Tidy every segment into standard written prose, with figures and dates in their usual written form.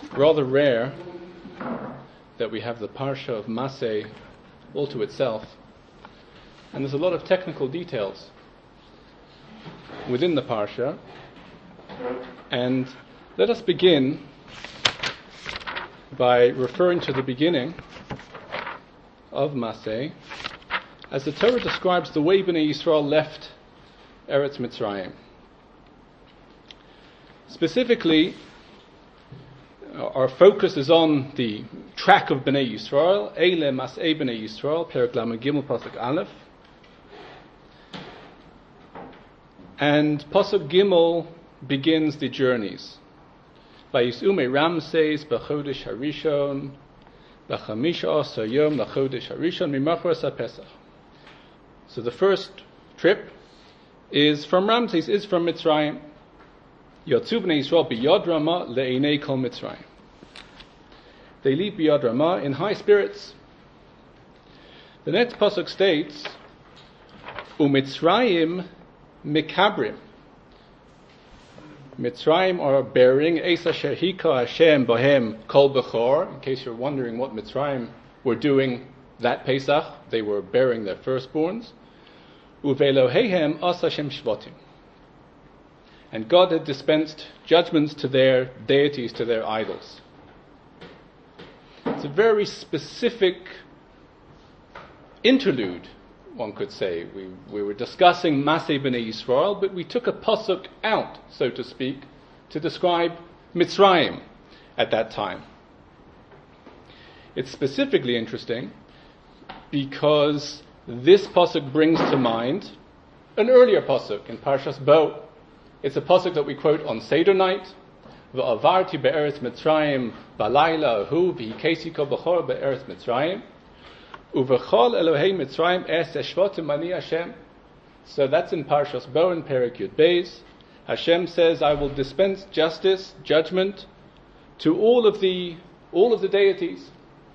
rather rare that we have the Parsha of Maseh all to itself, and there's a lot of technical details within the Parsha. And let us begin by referring to the beginning of Maseh as the Torah describes the way Bnei Yisrael left Eretz Mitzrayim. Specifically, our focus is on the track of Bnei Yisrael, Eile Maseh Bnei Yisrael, Perek Lamed Gimel Pasuk Aleph. And Pasuk Gimel begins the journeys. Vayis'u Ramses b'chodesh harishon b'chamisha asar yom l'chodesh harishon mimachras haPesach. So the first trip is from Ramses, is from Mitzrayim. Yotzu b'nei Yisrael b'yad Ramah le'einei kol Mitzrayim. They leave b'yad Ramah in high spirits. The next pasuk states, u'Mitzrayim mikabrim. Mitzrayim are bearing Eis asher hika Hashem bohem kol bechor. In case you're wondering what Mitzrayim were doing that Pesach, they were bearing their firstborns. Uve'elohehem as Hashem shvatim. And God had dispensed judgments to their deities, to their idols. It's a very specific interlude, one could say. We were discussing Maseh B'nai Yisrael, but we took a pasuk out, so to speak, to describe Mitzrayim at that time. It's specifically interesting because this pasuk brings to mind an earlier pasuk in Parshas Bo. It's a pasuk that we quote on Seder night. V'avarti be'eretz Mitzrayim b'layla hu v'hikesi kol b'chor be'eretz Mitzrayim uv'chol Elohei Mitzrayim es eshvotim ani Hashem. So that's in Parshas Bo in Perek Yud Beis. Hashem says, I will dispense justice, judgment to all of the deities.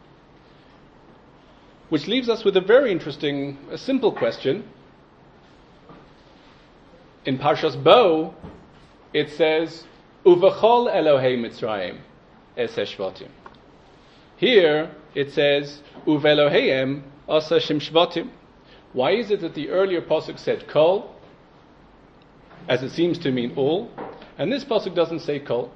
Which leaves us with a very interesting, a simple question. In Parshas Bo, it says, Uvachol Elohei Mitzrayim es Shvatim. Here, it says, Uveloheim as Hashem Shvatim. Why is it that the earlier pasuk said Kol, as it seems to mean all, and this pasuk doesn't say Kol?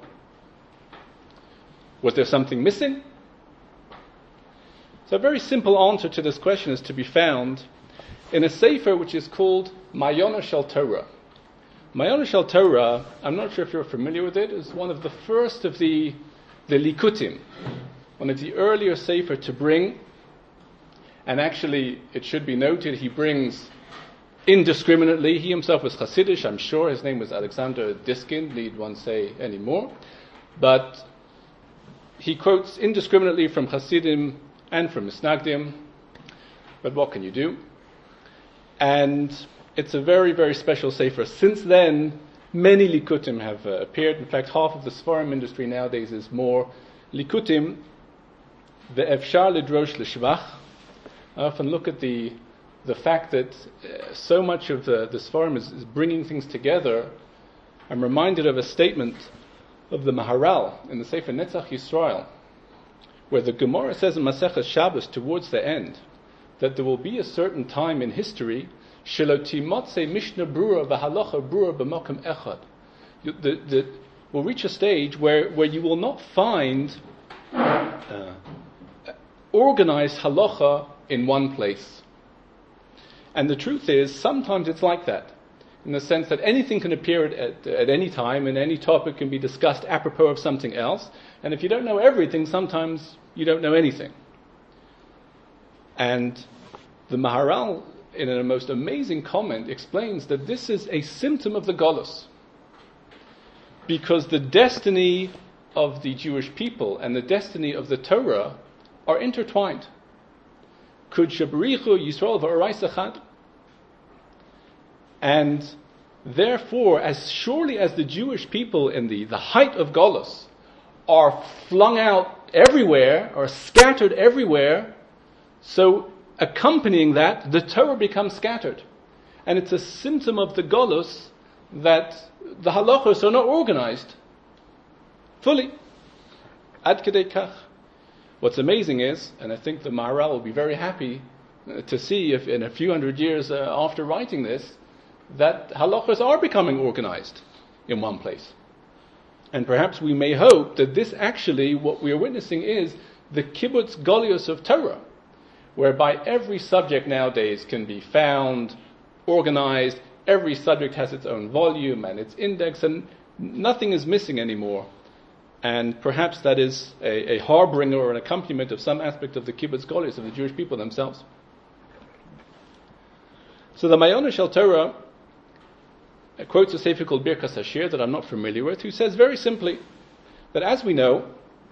Was there something missing? So a very simple answer to this question is to be found in a sefer which is called Mayona Shel Torah. Mayona Shel Torah, I'm not sure if you're familiar with it, is one of the first of the Likutim, one of the earlier sefer to bring, and actually it should be noted he brings indiscriminately. He himself was Hasidish, I'm sure. His name was Alexander Diskin, need one say any more. But he quotes indiscriminately from Hasidim and from Misnagdim. But what can you do? And it's a very, very special sefer. Since then, many Likutim have appeared. In fact, half of the Sfarim industry nowadays is more Likutim. The Efshar Lidrosh L'Shvach. I often look at the fact that so much of the Sfarim is bringing things together. I'm reminded of a statement of the Maharal in the Sefer Netzach Yisrael, where the Gemara says in Maseches Shabbos towards the end that there will be a certain time in history Sheloti Mishnah Brura v'Halacha Brura b'Makom Echad. We'll reach a stage where you will not find organized halacha in one place. And the truth is, sometimes it's like that, in the sense that anything can appear at any time, and any topic can be discussed apropos of something else. And if you don't know everything, sometimes you don't know anything. And the Maharal, in a most amazing comment, explains that this is a symptom of the Golus. Because the destiny of the Jewish people and the destiny of the Torah are intertwined. Kud Shabarichu Yisrael v'Orais Echad. And therefore, as surely as the Jewish people in the height of Golus are flung out everywhere, or scattered everywhere, so accompanying that, the Torah becomes scattered. And it's a symptom of the Golus that the halachos are not organized fully. Ad kedei kach. What's amazing is, and I think the Maharal will be very happy to see if in a few hundred years after writing this, that halachas are becoming organized in one place. And perhaps we may hope that this actually, what we are witnessing is the kibbutz golios of Torah, whereby every subject nowadays can be found, organized, every subject has its own volume and its index, and nothing is missing anymore. And perhaps that is a harbinger or an accompaniment of some aspect of the kibbutz golios of the Jewish people themselves. So the Mayona Shel Torah quotes a sefer called Birkas Hashir that I'm not familiar with, who says very simply that, as we know,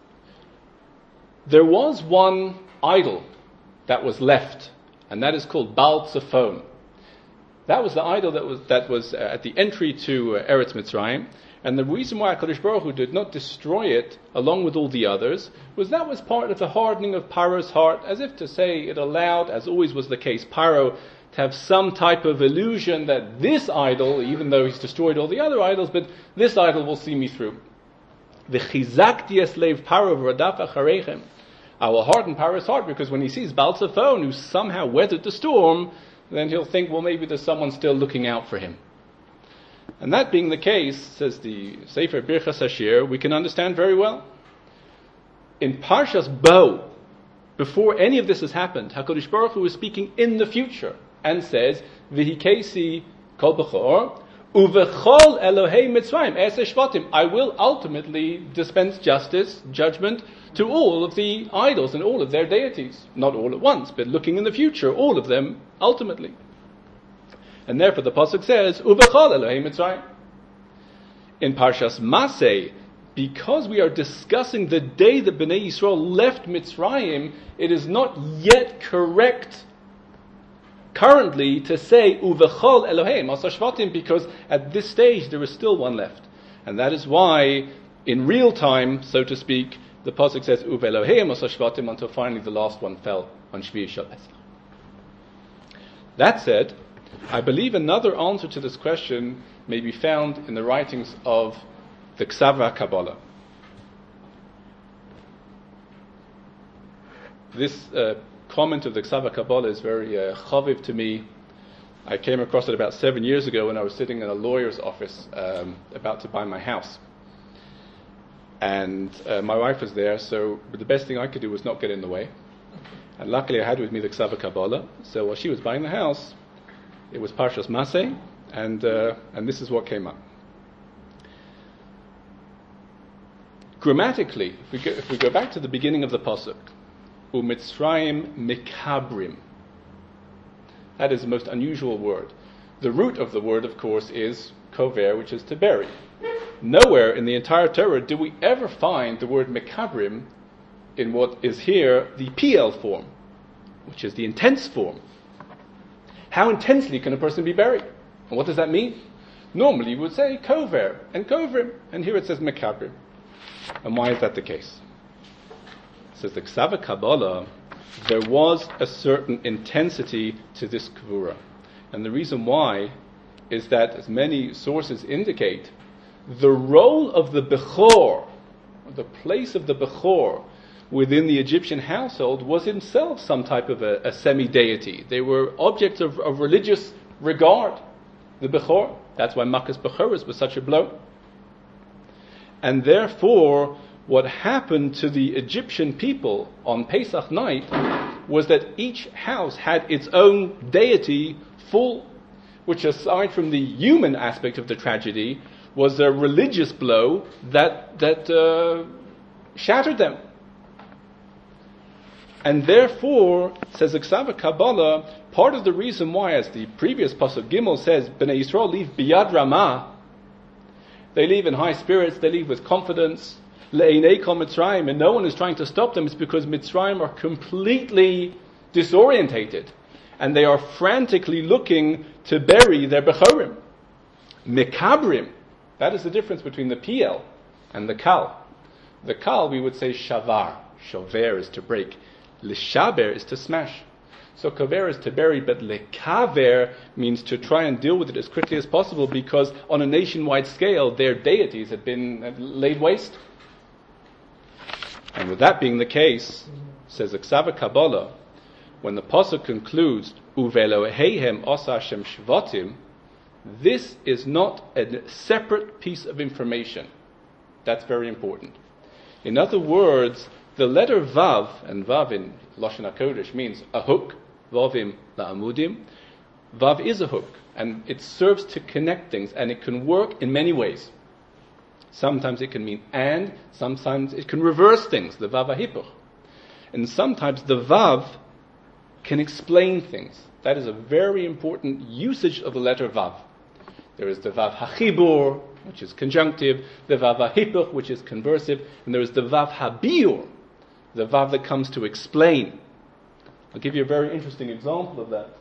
there was one idol that was left, and that is called Baal Tzafon. That was the idol that was at the entry to Eretz Mitzrayim, and the reason why HaKadosh Baruch Hu did not destroy it along with all the others was that was part of the hardening of Paro's heart, as if to say it allowed, as always was the case, Paro to have some type of illusion that this idol, even though he's destroyed all the other idols, but this idol will see me through. V'chizakti es leiv Paro v'radaf achareichem. I will harden Paro's heart, because when he sees Baal Tzafon, who somehow weathered the storm, then he'll think, well, maybe there's someone still looking out for him. And that being the case, says the Sefer Birchas Hashir, we can understand very well. In Parshas Bo, before any of this has happened, HaKadosh Baruch Hu is speaking in the future and says, V'hikesi kol b'chor, uvechol Elohei Mitzrayim, eseh shvatim. I will ultimately dispense justice, judgment, to all of the idols and all of their deities. Not all at once, but looking in the future, all of them ultimately. And therefore the pasuk says, Uvechol Elohei Mitzrayim. In Parshas Masei, because we are discussing the day that Bnei Yisrael left Mitzrayim, it is not yet correct currently to say Uvechol Elohei Asar Shvatim, because at this stage there is still one left. And that is why, in real time, so to speak, the pasuk says Uv Elohei Asar Shvatim until finally the last one fell on Shvi Shel Pesach. That said, I believe another answer to this question may be found in the writings of the Ksava Kabbalah. This comment of the Ksava Kabbalah is very chaviv to me. I came across it about 7 years ago when I was sitting in a lawyer's office about to buy my house. And my wife was there, so the best thing I could do was not get in the way. And luckily I had with me the Ksava Kabbalah. So while she was buying the house, it was Parshas Masei, and this is what came up. Grammatically, if we go back to the beginning of the pasuk, u'mitzrayim mikabrim, that is the most unusual word. The root of the word, of course, is kover, which is to bury. Nowhere in the entire Torah do we ever find the word mikabrim in what is here the PL form, which is the intense form. How intensely can a person be buried? And what does that mean? Normally we would say kover and kovrim, and here it says mekabrim. And why is that the case? It says the Ksava Kabbalah, there was a certain intensity to this kvura. And the reason why is that, as many sources indicate, the role of the Bechor, the place of the Bechor within the Egyptian household, was himself some type of a semi-deity. They were objects of religious regard. The Bechor, that's why Makkah's Bechoros was such a blow. And therefore, what happened to the Egyptian people on Pesach night was that each house had its own deity full, which, aside from the human aspect of the tragedy, was a religious blow that shattered them. And therefore, says the Ksava Kabbalah, part of the reason why, as the previous Pasuk Gimel says, Bnei Yisrael leave biyad ramah, they leave in high spirits, they leave with confidence, le'einei kol Mitzrayim, and no one is trying to stop them. It's because Mitzrayim are completely disorientated, and they are frantically looking to bury their Bechorim. Mekabrim, that is the difference between the PL and the Kal. The Kal, we would say shavar. Shover is to break. Lishaber is to smash. So kaver is to bury, but lekaver means to try and deal with it as quickly as possible, because on a nationwide scale, their deities had been laid waste. And with that being the case, says the Ksava Kabbalah, when the pasuk concludes, Uveloheihem osa Hashem shvatim, this is not a separate piece of information. That's very important. In other words, the letter Vav, and Vav in Lashon HaKodesh means a hook, Vavim la'amudim. Vav is a hook, and it serves to connect things, and it can work in many ways. Sometimes it can mean and, sometimes it can reverse things, the Vav HaHipuch. And sometimes the Vav can explain things. That is a very important usage of the letter Vav. There is the Vav HaChibur, which is conjunctive, the Vav HaHipuch, which is conversive, and there is the Vav HaBiur, the Vav that comes to explain. I'll give you a very interesting example of that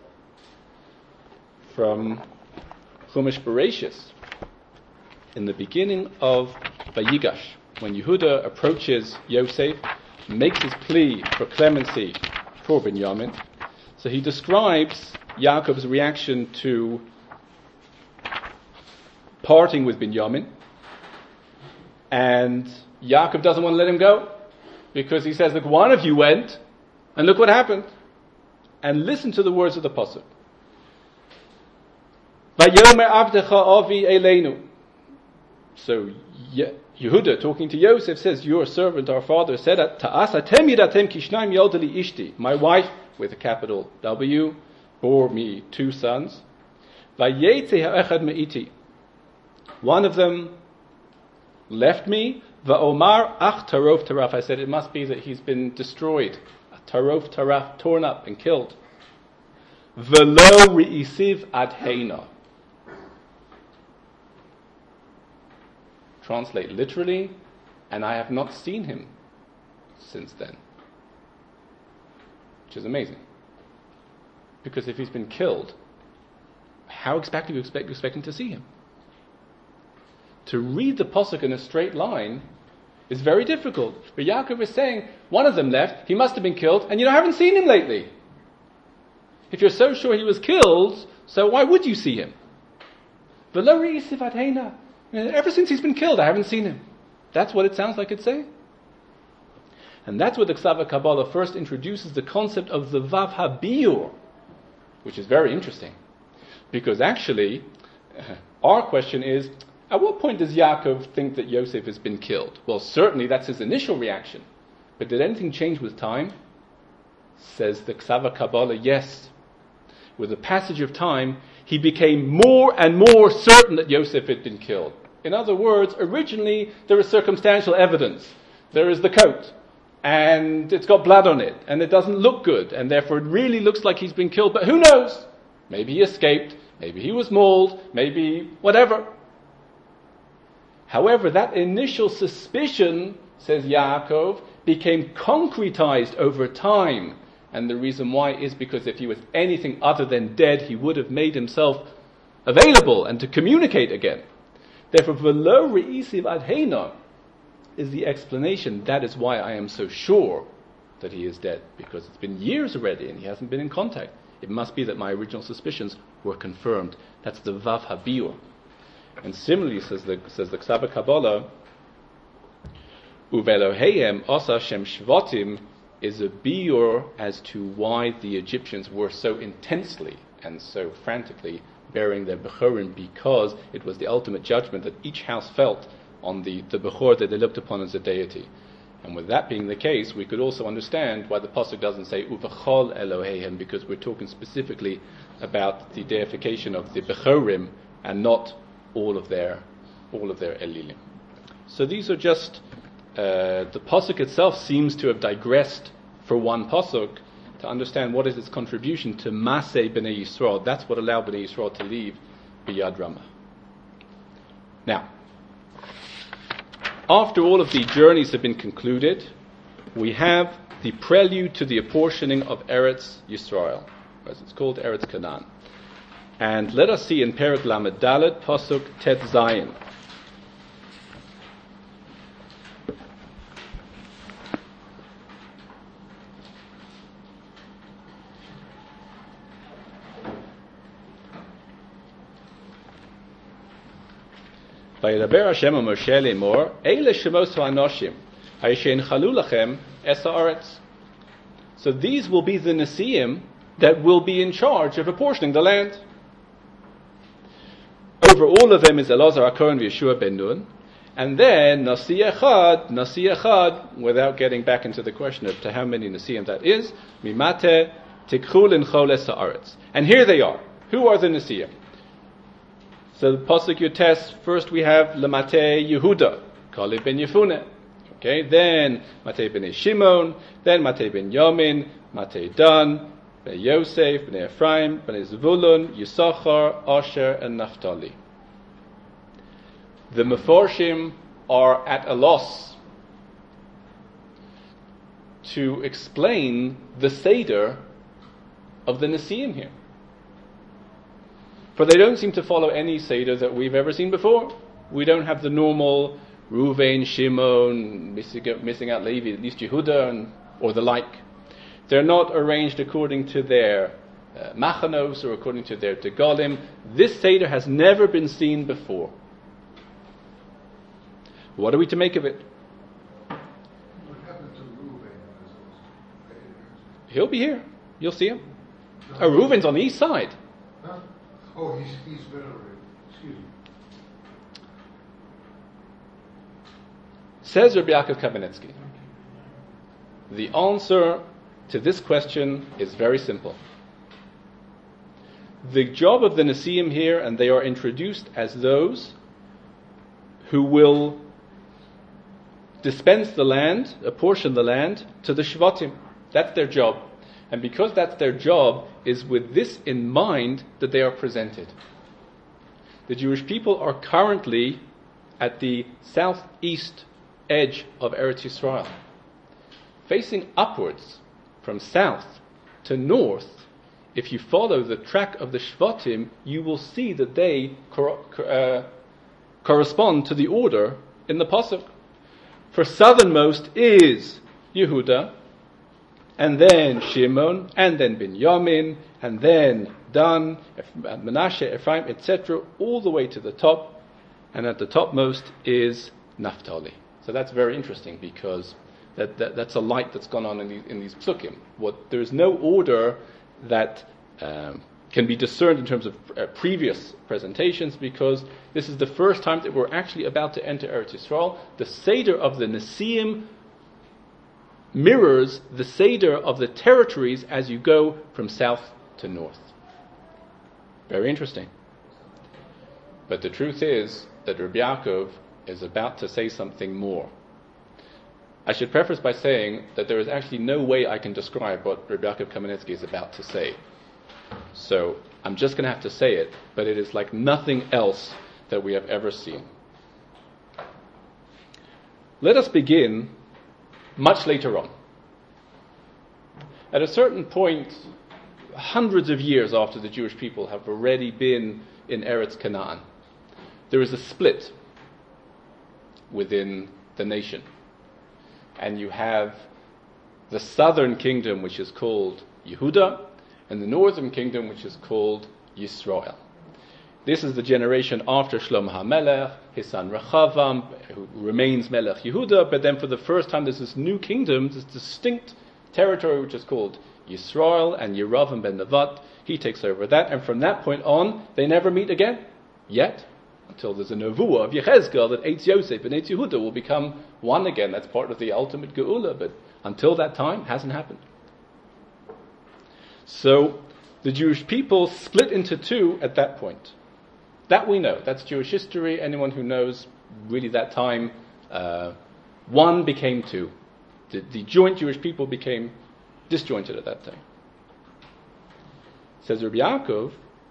from Chumash Bereshis. In the beginning of Vayigash, when Yehuda approaches Yosef, makes his plea for clemency for Binyamin, so he describes Yaakov's reaction to parting with Binyamin, and Yaakov doesn't want to let him go, because he says, look, one of you went, and look what happened. And listen to the words of the pasuk. Vayomer avdecha avi eleinu. So Yehuda, talking to Yosef, says, your servant, our father, said, Ta'as atem yidatem kishnaim yodeli ishti. My wife, with a capital W, bore me 2 sons. Vayetze ha'echad me'iti. One of them left me. Va'omar ach tarof taraf. I said, it must be that he's been destroyed. Tarof taraf, torn up and killed. Velo re'isiv adheina. Translate literally, and I have not seen him since then. Which is amazing. Because if he's been killed, how exactly are you expecting to see him? To read the pasuk in a straight line is very difficult. But Yaakov is saying, one of them left, he must have been killed, and I haven't seen him lately. If you're so sure he was killed, so why would you see him? V'lo re'isiv adheina. Ever since he's been killed, I haven't seen him. That's what it sounds like it's saying. And that's where the Ksava Kabbalah first introduces the concept of the Vav HaBiur, which is very interesting. Because actually, our question is, at what point does Yaakov think that Yosef has been killed? Well, certainly that's his initial reaction. But did anything change with time? Says the Ksava Kabbalah, yes. With the passage of time, he became more and more certain that Yosef had been killed. In other words, originally there is circumstantial evidence. There is the coat, and it's got blood on it, and it doesn't look good, and therefore it really looks like he's been killed. But who knows? Maybe he escaped, maybe he was mauled, maybe whatever. However, that initial suspicion, says Yaakov, became concretized over time. And the reason why is because if he was anything other than dead, he would have made himself available and to communicate again. Therefore, v'lo re'isiv adheina is the explanation. That is why I am so sure that he is dead, because it's been years already and he hasn't been in contact. It must be that my original suspicions were confirmed. That's the Vav HaBiur. And similarly, says the Ksava Kabbalah, Uveloheihem osa Hashem shvatim, is a biur as to why the Egyptians were so intensely and so frantically burying their Bechorim, because it was the ultimate judgment that each house felt on the Bechor that they looked upon as a deity. And with that being the case, we could also understand why the Pasuk doesn't say Uvechol Eloheihem, because we're talking specifically about the deification of the Bechorim and not all of their Elilim. So these are just the pasuk itself seems to have digressed for one pasuk to understand what is its contribution to Maseh Bnei Yisrael. That's what allowed Bnei Yisrael to leave Biyad Ramah. Now, after all of the journeys have been concluded, we have the prelude to the apportioning of Eretz Yisrael, as it's called Eretz Canaan. And let us see in Perek Lamed Dalet, pasuk Tet Zayin. Vayidaber Hashem Moshe lemor, Eile shemos ha'anoshim, Hayeshein chalu lachem es haaretz. So these will be the Nesiim that will be in charge of apportioning the land. Over all of them is Elazar HaKohen v'Yeshua ben Nun. And then Nasi Echad, without getting back into the question of to how many Nesiim that is, Mimate Tikchul in Choles Haaretz. And here they are. Who are the Nesiim? So the Pasuk Yotes, first we have Lemate Yehuda, Kaleb ben Yefune. Okay, then Mate ben Shimon, then Mate ben Yamin, Mate Dan, ben Yosef, ben Ephraim, ben Zvulun, Yisachar, Asher, and Naphtali. The Meforshim are at a loss to explain the Seder of the Nesiim here. For they don't seem to follow any Seder that we've ever seen before. We don't have the normal Ruvain, Shimon, missing out Levi, at least Yehuda, or the like. They're not arranged according to their machanos or according to their tegalim. This Seder has never been seen before. What are we to make of it? What happened to Reuven? He'll be here. You'll see him. Oh, Reuven's on the east side. Huh? Oh, he's venerated. Excuse me. Says Rabbi Yaakov Kamenetsky, the answer to this question is very simple. The job of the Nesiim here, and they are introduced as those who will dispense the land, apportion the land to the Shvatim. That's their job. And because that's their job, is with this in mind that they are presented. The Jewish people are currently at the southeast edge of Eretz Yisrael. Facing upwards from south to north, if you follow the track of the Shvatim, you will see that they correspond to the order in the Pasuk. For southernmost is Yehuda, and then Shimon, and then Binyamin, and then Dan, Menashe, Ephraim, etc., all the way to the top, and at the topmost is Naphtali. So that's very interesting because that's a light that's gone on in these psukim. There is no order that can be discerned in terms of previous presentations, because this is the first time that we're actually about to enter Eretz Yisrael. The Seder of the Nesiim mirrors the Seder of the territories as you go from south to north. Very interesting. But the truth is that Rabbi Yaakov is about to say something more. I should preface by saying that there is actually no way I can describe what Rabbi Yaakov Kamenetsky is about to say. So I'm just going to have to say it, but it is like nothing else that we have ever seen. Let us begin much later on. At a certain point, hundreds of years after the Jewish people have already been in Eretz Canaan, there is a split within the nation. And you have the southern kingdom, which is called Yehuda, and the northern kingdom, which is called Yisrael. This is the generation after Shlomo HaMelech, his son Rechavam, who remains Melech Yehuda, but then for the first time there's this new kingdom, this distinct territory which is called Yisrael, and Yeravam ben Nevat, he takes over that, and from that point on, they never meet again, yet, until there's a nevuah of Yechezkel that Eitz Yosef and Eitz Yehuda will become one again. That's part of the ultimate Geula, but until that time, hasn't happened. So, the Jewish people split into two at that point. That we know. That's Jewish history. Anyone who knows really that time, one became two. The joint Jewish people became disjointed at that time. Says Rabbi Yaakov,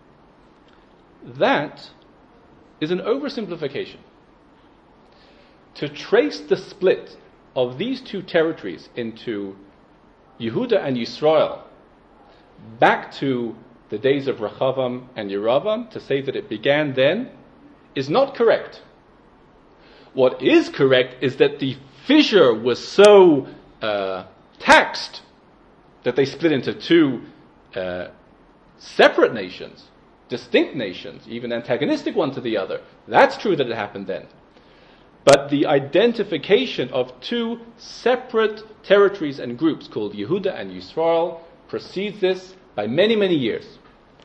that is an oversimplification. To trace the split of these two territories into Yehuda and Yisrael back to the days of Rechavam and Yeravam, to say that it began then, is not correct. What is correct is that the fissure was so taxed that they split into two separate nations, distinct nations, even antagonistic one to the other. That's true that it happened then. but the identification of two separate territories and groups called Yehuda and Yisrael precedes this by many, many years.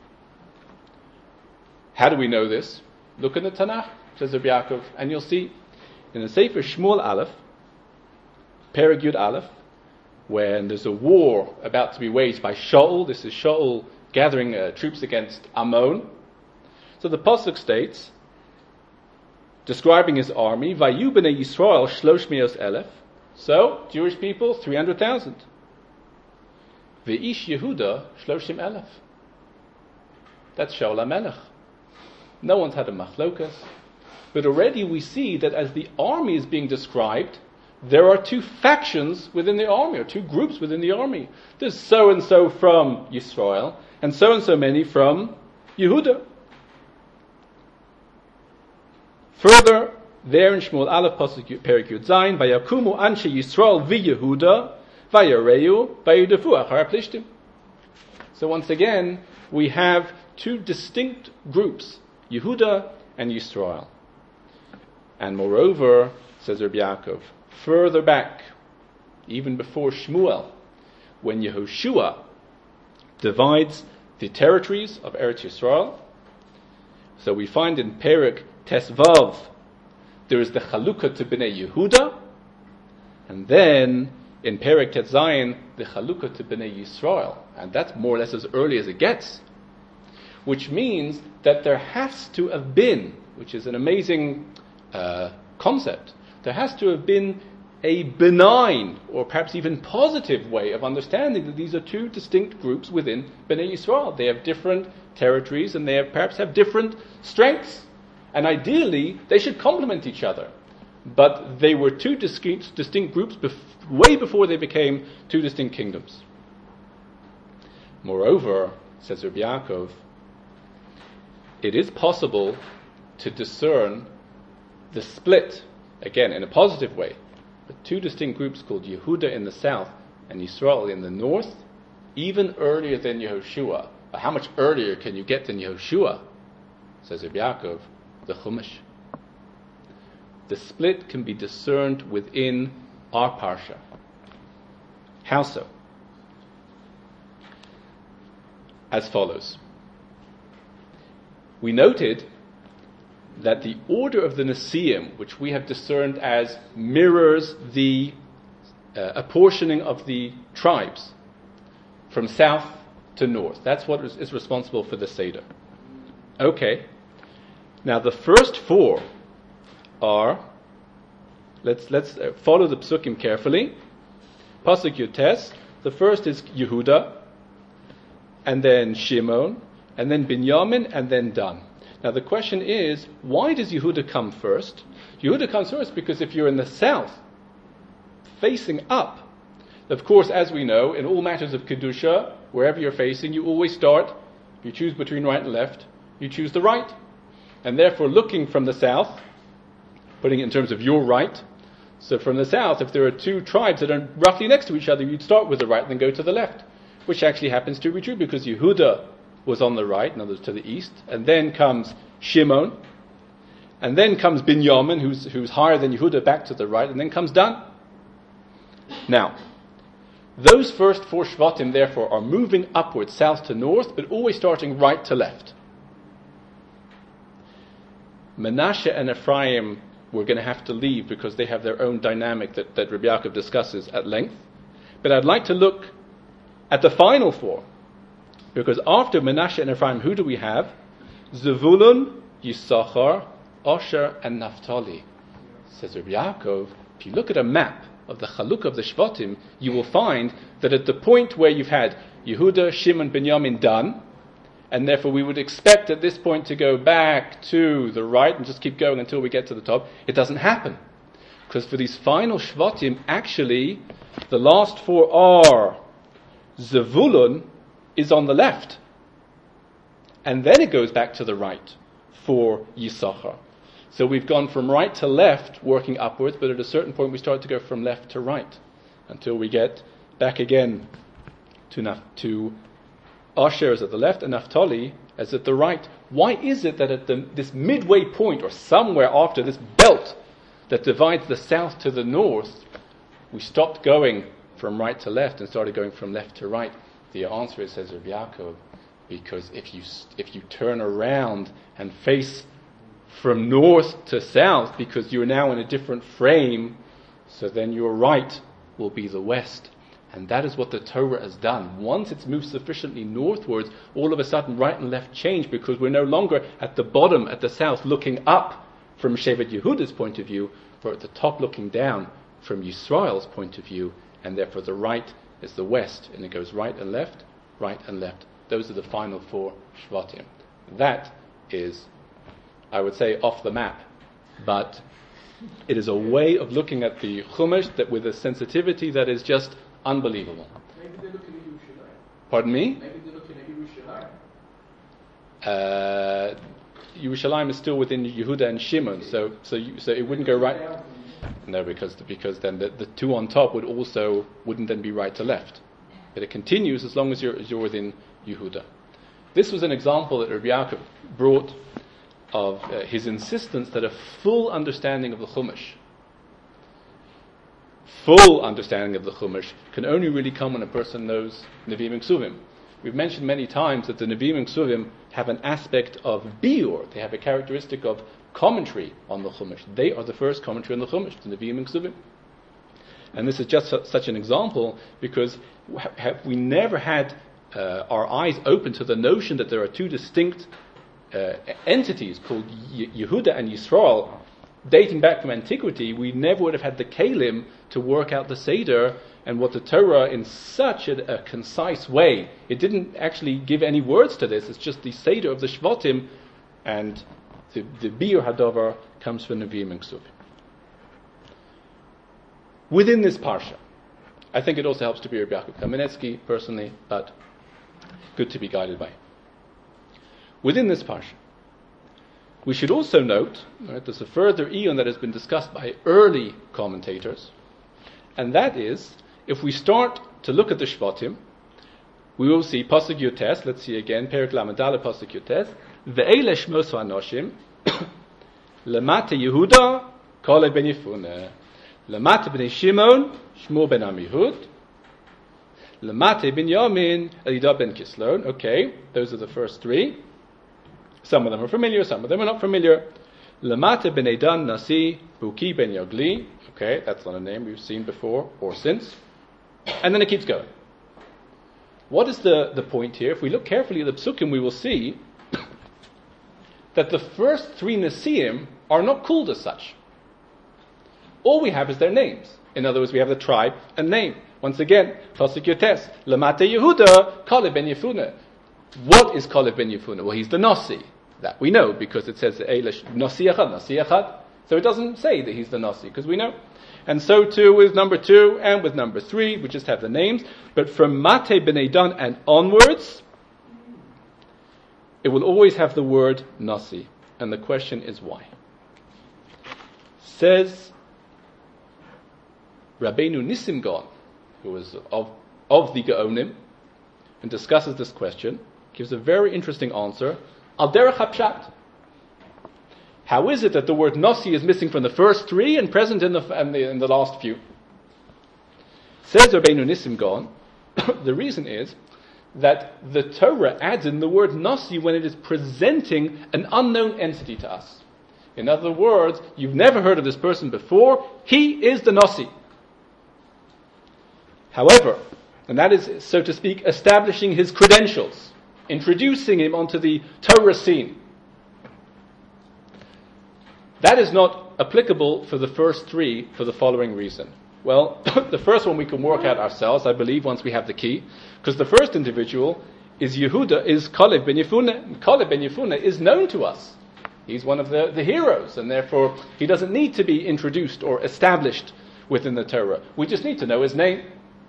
How do we know this? Look in the Tanakh, says Rabbi Yaakov, and you'll see in the Sefer Shmuel Aleph, Perek Yud Aleph, when there's a war about to be waged by Shaul. This is Shaul gathering troops against Ammon. So the Pasuk states, describing his army, Vayu b'nei Yisrael shlosh mios elef. So, Jewish people, 300,000. Ve'ish Yehuda shloshim elef. That's Shaul HaMelech. No one's had a machlokas. But already we see that as the army is being described, there are two factions within the army, or two groups within the army. There's so-and-so from Yisrael, and so many from Yehuda. Further, there in Shmuel Aleph, Pasuk Perek Yud Zayin, Vayakumu anshe Yisrael v'Yehuda, Vayareu, Vayidafu achar Plishtim. So once again, we have two distinct groups, Yehuda and Yisrael. And moreover, says Rabbi Yaakov, further back, even before Shmuel, when Yehoshua divides the territories of Eretz Yisrael, so we find in Perek Tesvav, there is the Chalukah to Bnei Yehuda, and then in Perek Tetzayin, the Chalukah to Bnei Yisrael, and that's more or less as early as it gets, which means that there has to have been, which is an amazing concept, there has to have been a benign or perhaps even positive way of understanding that these are two distinct groups within Bnei Yisrael. They have different territories and they perhaps have different strengths. And ideally, they should complement each other. But they were two distinct groups way before they became two distinct kingdoms. Moreover, says Rabbi Yaakov, it is possible to discern the split, again in a positive way, the two distinct groups called Yehuda in the south and Yisrael in the north, even earlier than Yehoshua. But how much earlier can you get than Yehoshua? Says Rabbi Yaakov, the Chumash. The split can be discerned within our parsha. How so? As follows. We noted that the order of the Nesiim, which we have discerned as mirrors the apportioning of the tribes from south to north. That's what is responsible for the Seder. Okay. Now the first four are, let's follow the psukim carefully. Pasuk Yutes, the first is Yehuda, and then Shimon, and then Binyamin, and then Dan. Now the question is, why does Yehuda come first? Yehuda comes first because if you're in the south, facing up, of course, as we know, in all matters of Kedusha, wherever you're facing, you always start, you choose between right and left, you choose the right. And therefore, looking from the south, putting it in terms of your right, so from the south, if there are two tribes that are roughly next to each other, you'd start with the right and then go to the left, which actually happens to be true because Yehuda was on the right, in other words, to the east, and then comes Shimon, and then comes Binyamin, who's higher than Yehuda, back to the right, and then comes Dan. Now, those first four Shvatim, therefore, are moving upwards, south to north, but always starting right to left. Menashe and Ephraim were going to have to leave because they have their own dynamic that Rabbi Yaakov discusses at length. But I'd like to look at the final four, because after Menashe and Ephraim, who do we have? Zevulun, Yisachar, Asher, and Naphtali. Says Rabbi Yaakov, if you look at a map of the Chalukah of the Shvatim, you will find that at the point where you've had Yehuda, Shimon, Binyamin, Dan, and therefore we would expect at this point to go back to the right and just keep going until we get to the top. It doesn't happen. Because for these final Shvatim, actually, the last four are Zevulun is on the left. And then it goes back to the right for Yisachar. So we've gone from right to left, working upwards, but at a certain point we start to go from left to right until we get back again to Asher is at the left and Naphtali is at the right. Why is it that at this midway point, or somewhere after this belt that divides the south to the north, we stopped going from right to left and started going from left to right? The answer is, says Rabbi Yaakov, because if you turn around and face from north to south, because you're now in a different frame, so then your right will be the west. And that is what the Torah has done. Once it's moved sufficiently northwards, all of a sudden right and left change, because we're no longer at the bottom, at the south, looking up from Shevet Yehuda's point of view, we're at the top looking down from Yisrael's point of view, and therefore the right is the west, and it goes right and left, right and left. Those are the final 4 Shvatim. That is, I would say, off the map, but it is a way of looking at the Chumash that with a sensitivity that is just unbelievable. Maybe they're looking at Yerushalayim. Pardon me? Maybe they're looking at Yerushalayim. Yerushalayim is still within Yehuda and Shimon, so it wouldn't go right. No, because then the 2 on top wouldn't then be right to left. But it continues as long as you're within Yehuda. This was an example that Rabbi Yaakov brought of his insistence that a full understanding of the Chumash can only really come when a person knows Nevi'im and Ksuvim. We've mentioned many times that the Nevi'im and Ksuvim have an aspect of biur. They have a characteristic of commentary on the Chumash. They are the first commentary on the Chumash, the Nevi'im and Ksuvim. And this is just such an example because we never had our eyes open to the notion that there are 2 distinct entities called Yehuda and Yisrael dating back from antiquity. We never would have had the Kalim to work out the Seder and what the Torah in such a concise way. It didn't actually give any words to this. It's just the Seder of the Shvatim, and the Biur Hadavar comes from Nevi'im and Ksuvim. Within this parsha, I think it also helps to be Rabbi Yaakov Kamenetsky personally, but good to be guided by him. Within this parsha, we should also note, right, there's a further eon that has been discussed by early commentators, and that is, if we start to look at the Shvatim, we will see Pasuk Yotes, let's see again, Perek Lamed Daled Pasuk Yotes, Ve'ele Shmos Hanoshim, Lamate Yehuda, Kaleb ben Yefuneh, Lamate ben Shimon, Shmuel ben Amihud, Lamate ben Yamin, Elidad ben Kislon. Okay, those are the first 3. Some of them are familiar, some of them are not familiar. Lamate ben Edan Nasi, Buki ben Yogli. Okay, that's not a name we've seen before or since. And then it keeps going. What is the point here? If we look carefully at the Psukim, we will see that the first 3 Nasiim are not called as such. All we have is their names. In other words, we have the tribe and name. Once again, Pasuk Yotes, Lamate Yehuda, Kaleb ben Yefuneh. What is Kaleb ben Yefuneh? Well, he's the Nasi. That we know, because it says Nasi Echad. So it doesn't say that he's the Nasi, because we know. And so too with number 2 and with number 3, we just have the names. But from Mate ben Edan and onwards, it will always have the word Nasi. And the question is why? Says Rabbeinu Nissim Gaon, who was of the Gaonim, and discusses this question, gives a very interesting answer. Al derech hapshat. How is it that the word Nasi is missing from the first 3 and present in the last few? Says Rabbeinu Nissim Gaon, the reason is that the Torah adds in the word Nasi when it is presenting an unknown entity to us. In other words, you've never heard of this person before, he is the Nasi. However, and that is, so to speak, establishing his credentials, introducing him onto the Torah scene. That is not applicable for the first 3 for the following reason. Well, the first one we can work out ourselves, I believe, once we have the key, because the first individual is Yehuda, is Kaleb ben Yefuneh. Kaleb ben Yefuneh is known to us. He's one of the heroes, and therefore he doesn't need to be introduced or established within the Torah. We just need to know his name.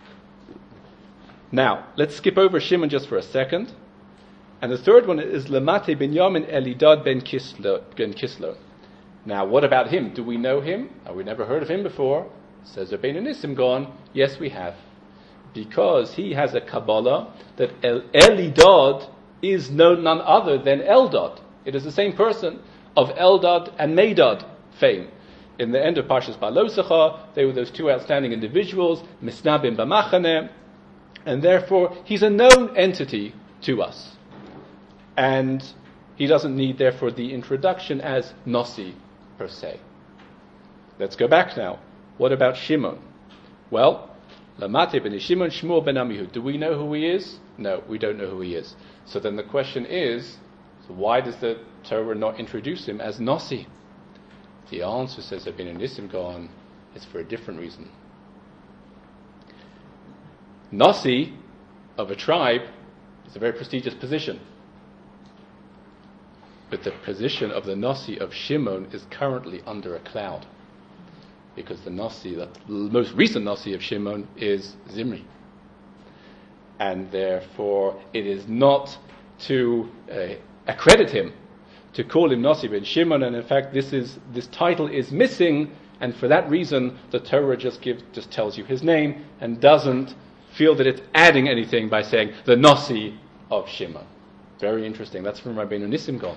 Now, let's skip over Shimon just for a second. And the third one is Lamate ben Yamin Elidad ben Kislo. Now, what about him? Do we know him? We never heard of him before. Says Rabbeinu Nissim Gaon, yes, we have. Because he has a Kabbalah that Elidad is none other than Eldad. It is the same person of Eldad and Medad fame. in the end of Parshas Balosecha, they were those two outstanding individuals, Misnabim B'machane, and therefore he's a known entity to us. And he doesn't need, therefore, the introduction as Nossi per se. Let's go back now. What about Shimon? Well, Lamate ben Shimon Shmuel ben Amihud. Do we know who he is? No, we don't know who he is. So then the question is, so why does the Torah not introduce him as Nossi? The answer, says Rabbeinu Nissim Gaon, is for a different reason. Nossi of a tribe is a very prestigious position. But the position of the Nossi of Shimon is currently under a cloud. Because the Nossi, the most recent Nossi of Shimon is Zimri. And therefore it is not to accredit him, to call him Nossi ben Shimon, and in fact this title is missing, and for that reason the Torah just tells you his name and doesn't feel that it's adding anything by saying the Nossi of Shimon. Very interesting. That's from Rabbeinu Nissim Gaon.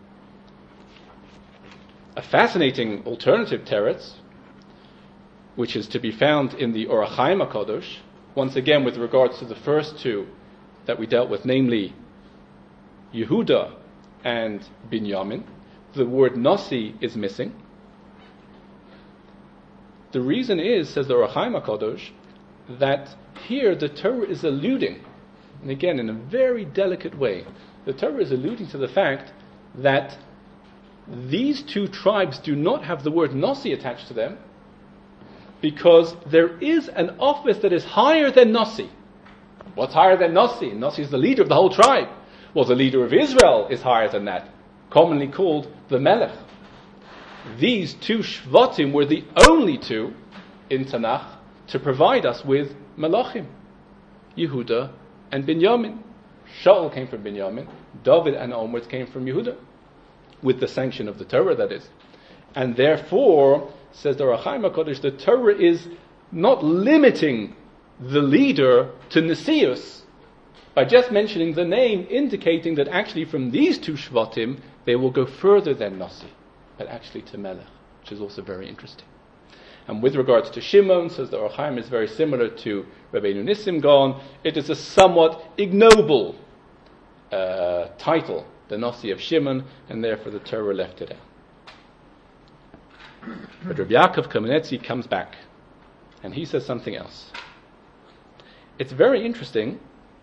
A fascinating alternative teretz, which is to be found in the Orach Chaim HaKadosh, once again with regards to the first two that we dealt with, namely Yehuda and Binyamin. The word Nossi is missing. The reason is, says the Orach Chaim HaKadosh, that here the Torah is alluding, and again in a very delicate way, the Torah is alluding to the fact that these two tribes do not have the word Nossi attached to them, because there is an office that is higher than Nossi. What's higher than Nossi? Nossi is the leader of the whole tribe. Well, the leader of Israel is higher than that, commonly called the Melech. These two Shvatim were the only two in Tanakh to provide us with Melachim, Yehuda and Binyamin. Shaul came from Binyamin, David and onwards came from Yehuda, with the sanction of the Torah, that is. And therefore, says the Orach Chaim HaKadosh, the Torah is not limiting the leader to Nesius by just mentioning the name, indicating that actually from these two Shvatim they will go further than Nossi, but actually to Melech, which is also very interesting. And with regards to Shimon, says the Orach Chaim, is very similar to Rabbeinu Nissim Gaon. It is a somewhat ignoble title, the Nossi of Shimon, and therefore the Torah left it out. But Rabbi Yaakov Kamenetsky comes back, and he says something else. It's very interesting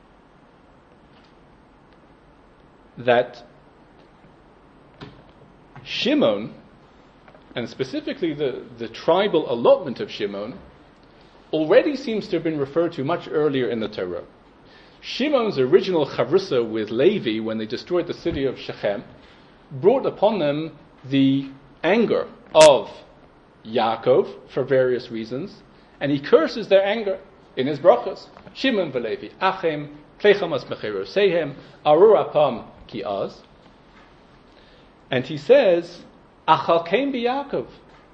that Shimon, and specifically the tribal allotment of Shimon, already seems to have been referred to much earlier in the Torah. Shimon's original chavrusa with Levi, when they destroyed the city of Shechem, brought upon them the anger of Yaakov for various reasons, and he curses their anger in his brachos. Shimon v'Levi achem, klechamas mecherosehem, arur apam ki az. And he says, Achalkein b'Yaakov,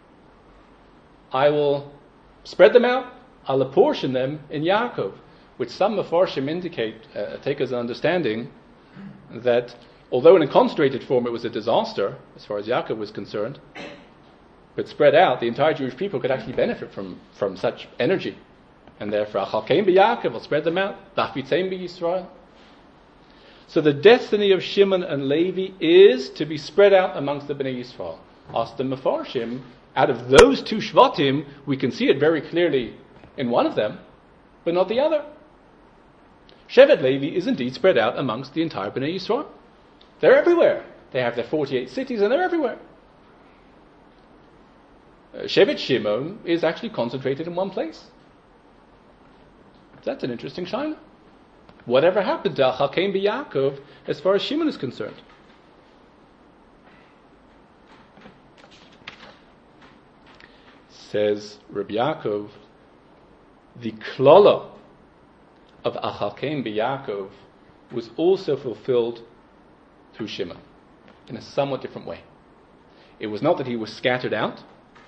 I will spread them out, I'll apportion them in Yaakov, which some Mefarshim indicate, take as an understanding, that although in a concentrated form it was a disaster, as far as Yaakov was concerned, but spread out, the entire Jewish people could actually benefit from such energy. And therefore, Achalkein b'Yaakov, I'll spread them out, V'afitzeim b'Yisrael. So the destiny of Shimon and Levi is to be spread out amongst the Bnei Yisrael. Ask the Mefarshim, out of those two Shvatim, we can see it very clearly in one of them, but not the other. Shevet Levi is indeed spread out amongst the entire Bnei Yisrael. They're everywhere. They have their 48 cities and they're everywhere. Shevet Shimon is actually concentrated in one place. That's an interesting shayla. Whatever happened to Achalkein b'Yaakov as far as Shimon is concerned? Says Rabbi Yaakov, the klala of Achalkein b'Yaakov was also fulfilled through Shimon in a somewhat different way. It was not that he was scattered out.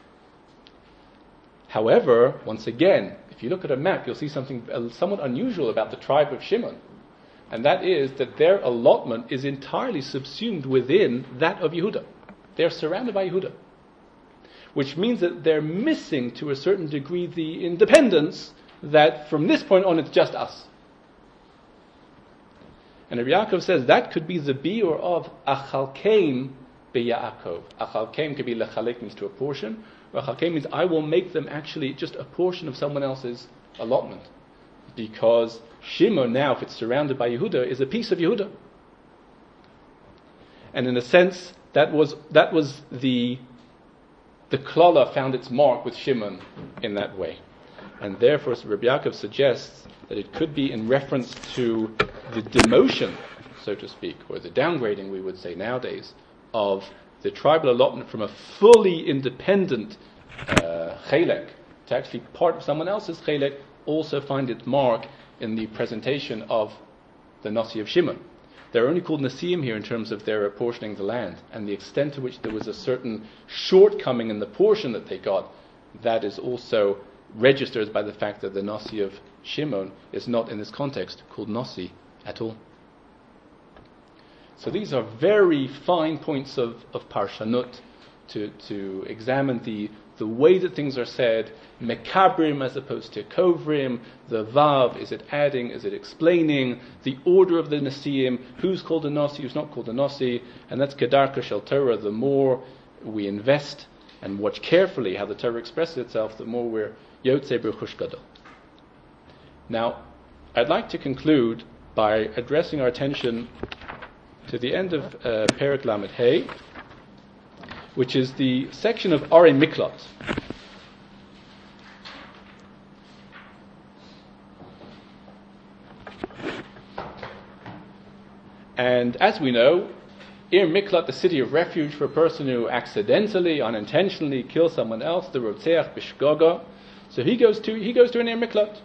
However, once again, if you look at a map, you'll see something somewhat unusual about the tribe of Shimon. And that is that their allotment is entirely subsumed within that of Yehuda. They're surrounded by Yehuda. which means that they're missing to a certain degree the independence that from this point on it's just us. And Rabbi Yaakov says that could be the biur of achalkeim beYaakov. Achalkeim could be lechalek, means to a portion, or achalkeim means I will make them actually just a portion of someone else's allotment. Because Shimon now, if it's surrounded by Yehuda, is a piece of Yehuda. And in a sense, that was the klala found its mark with Shimon in that way. And therefore, Rabbi Yaakov suggests that it could be in reference to the demotion, so to speak, or the downgrading, we would say nowadays, of the tribal allotment from a fully independent chelek to actually part of someone else's chelek, also find its mark in the presentation of the Nasi of Shimon. They're only called Nasiim here in terms of their apportioning the land, and the extent to which there was a certain shortcoming in the portion that they got, that is also registered by the fact that the Nasi of Shimon is not in this context called Nasi at all. So these are very fine points of Parshanut to examine the way that things are said, Mekabrim as opposed to Kovrim, the Vav, is it adding, is it explaining, the order of the Nasiim, who's called a Nasi, who's not called a Nasi, and that's Kedarka Shel Torah. The more we invest and watch carefully how the Torah expresses itself, the more we're Yotzei B'Chush Gadol. Now, I'd like to conclude by addressing our attention to the end of Perek Lamed Hey, which is the section of Arei Miklat. And as we know, Ir Miklat, the city of refuge for a person who accidentally, unintentionally kills someone else, the Rotzeach Bishgoga. So he goes to an Ir Miklat.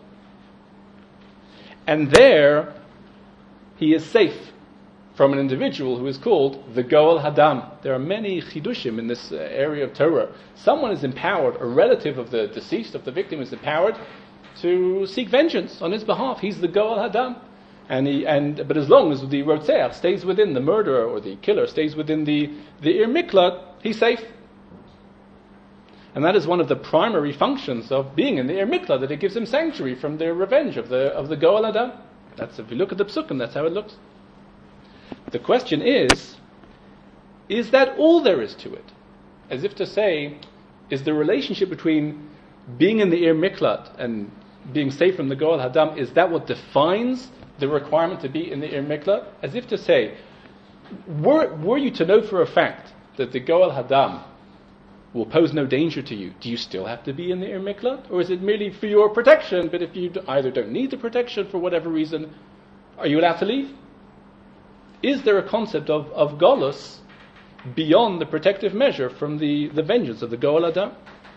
And there, he is safe from an individual who is called the Goel Hadam. There are many chidushim in this area of Torah. Someone is empowered, a relative of the deceased, of the victim, is empowered to seek vengeance on his behalf. He's the Goel Hadam. But as long as the Rotzeach stays within, the murderer or the killer stays within the Ir Miklat, he's safe. And that is one of the primary functions of being in the Ir Miklat, that it gives him sanctuary from the revenge of the Goel Hadam. That's, if you look at the psukim, that's how it looks. The question is that all there is to it? As if to say, is the relationship between being in the Ir Miklat and being safe from the Goel Hadam, is that what defines the requirement to be in the Ir Miklat? As if to say, were you to know for a fact that the Goel Hadam will pose no danger to you, do you still have to be in the Ir Miklat? Or is it merely for your protection, but if you either don't need the protection for whatever reason, are you allowed to leave? Is there a concept of Golus beyond the protective measure from the vengeance of the Goel Hadam?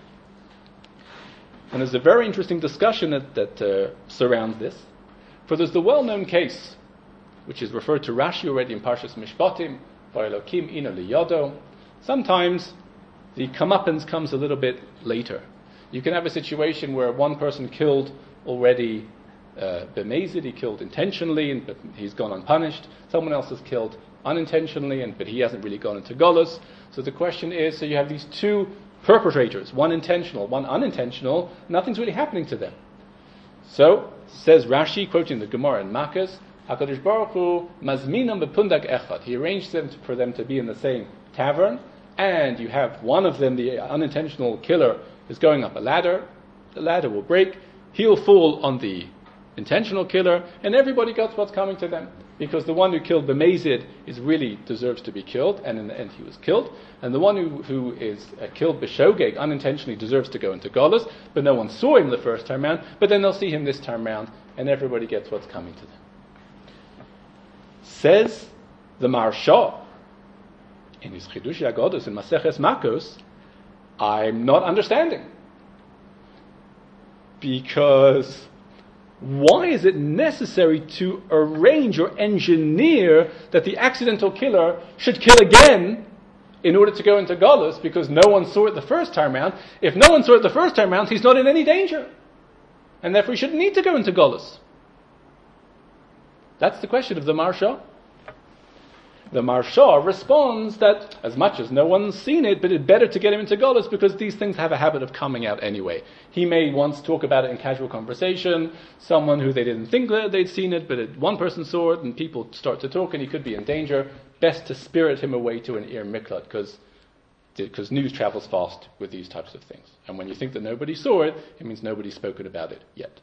And there's a very interesting discussion that surrounds this. For there's the well-known case, which is referred to Rashi already in Parshas Mishpatim, V'Elokim ina liyodo. Sometimes the comeuppance comes a little bit later. You can have a situation where one person killed already b'mezid, he killed intentionally, but he's gone unpunished. Someone else is killed unintentionally, but he hasn't really gone into Golus. So the question is, so you have these two perpetrators, one intentional, one unintentional, nothing's really happening to them. So, says Rashi, quoting the Gemara in Makkas, HaKadosh Baruch Hu mazminam bepundak echad. He arranged for them to be in the same tavern, and you have one of them, the unintentional killer, is going up a ladder. The ladder will break. He'll fall on the intentional killer, and everybody gets what's coming to them. Because the one who killed B'mezid really deserves to be killed, and in the end he was killed. And the one who is killed B'shogeg unintentionally deserves to go into Golus, but no one saw him the first time round, but then they'll see him this time round, and everybody gets what's coming to them. Says the Maharsha, in his Chidushei HaGados in Maseches Makos, I'm not understanding. Because why is it necessary to arrange or engineer that the accidental killer should kill again in order to go into Golus, because no one saw it the first time round? If no one saw it the first time round, he's not in any danger. And therefore he shouldn't need to go into Golus. That's the question of the Maharsha. The Marsha responds that as much as no one's seen it, but it's better to get him into Golos because these things have a habit of coming out anyway. He may once talk about it in casual conversation, someone who they didn't think that they'd seen it, but one person saw it and people start to talk and he could be in danger. Best to spirit him away to an Ir Miklat because news travels fast with these types of things. And when you think that nobody saw it, it means nobody's spoken about it yet.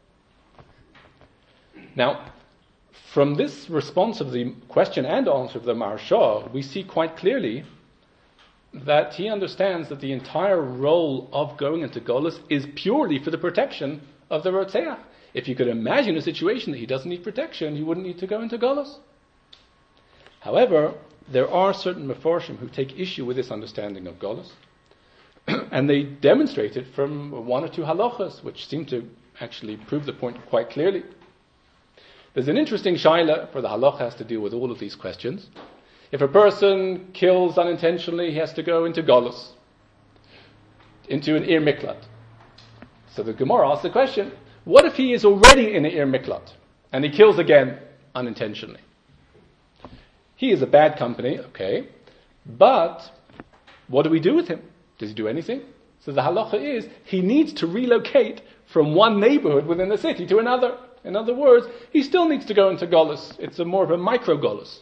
Now, from this response of the question and answer of the Marsha, we see quite clearly that he understands that the entire role of going into Golus is purely for the protection of the Rotzeach. If you could imagine a situation that he doesn't need protection, he wouldn't need to go into Golus. However, there are certain Mefarshim who take issue with this understanding of Golus, and they demonstrate it from one or two halachas, which seem to actually prove the point quite clearly. There's an interesting shaila, for the halacha has to deal with all of these questions. If a person kills unintentionally, he has to go into Golus, into an Ir Miklat. So the Gemara asks the question, what if he is already in an Ir Miklat, and he kills again unintentionally? He is a bad company, okay, but what do we do with him? Does he do anything? So the halacha is, he needs to relocate from one neighborhood within the city to another. In other words, he still needs to go into Golus. It's more of a micro Golus.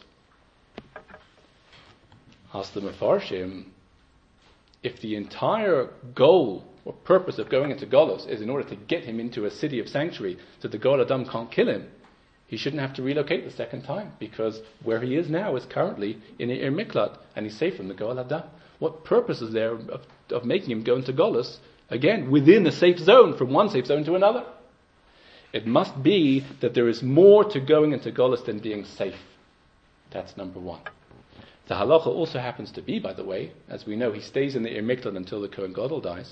Ask the Mefarshim, if the entire goal or purpose of going into Golus is in order to get him into a city of sanctuary so the Goel Adam can't kill him, he shouldn't have to relocate the second time, because where he is now is currently in Ir Miklat, and he's safe from the Goel Adam. What purpose is there of making him go into Golus, again, within a safe zone, from one safe zone to another? It must be that there is more to going into Golus than being safe. That's number one. The halacha also happens to be, by the way, as we know, he stays in the Ir Miklat until the Kohen Gadol dies.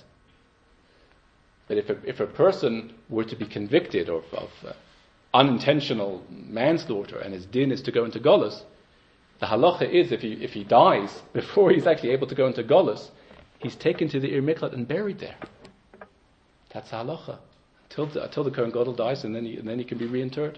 But if a person were to be convicted of unintentional manslaughter and his din is to go into Golus, the halacha is if he dies before he's actually able to go into Golus, he's taken to the Ir Miklat and buried there. That's the halacha. Until the Kohen Gadol dies, and then he can be reinterred.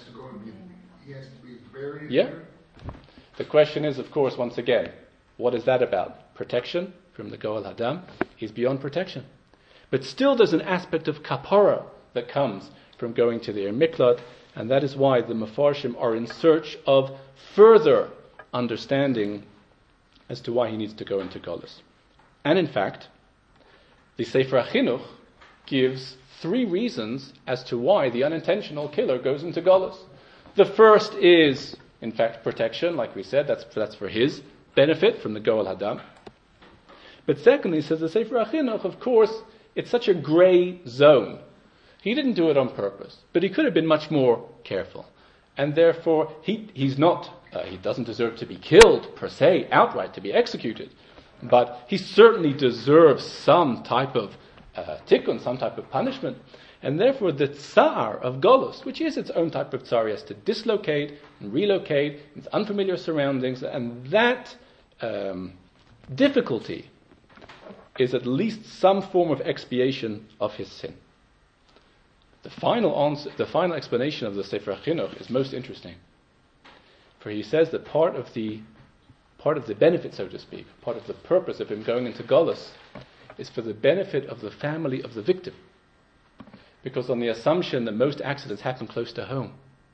He has to be buried. Yeah. The question is, of course, once again, what is that about? Protection from the Goel Hadam? He's beyond protection. But still there's an aspect of kapara that comes from going to the Ir Miklat, and that is why the Mefarshim are in search of further understanding as to why he needs to go into Golus. And in fact, the Sefer HaChinuch gives 3 reasons as to why the unintentional killer goes into Golus. The first is, in fact, protection, like we said, that's for his benefit from the Goel Hadam. But secondly, says the Sefer HaChinuch, of course, it's such a grey zone. He didn't do it on purpose, but he could have been much more careful. And therefore, he doesn't deserve to be killed, per se, outright, to be executed. But he certainly deserves some type of tikkun, some type of punishment. And therefore, the tsar of Golus, which is its own type of tsar, he has to dislocate and relocate into unfamiliar surroundings, and that difficulty is at least some form of expiation of his sin. The final explanation of the Sefer HaChinuch is most interesting, for he says that part of the benefit, so to speak, part of the purpose of him going into Golus is for the benefit of the family of the victim. Because on the assumption that most accidents happen close to home,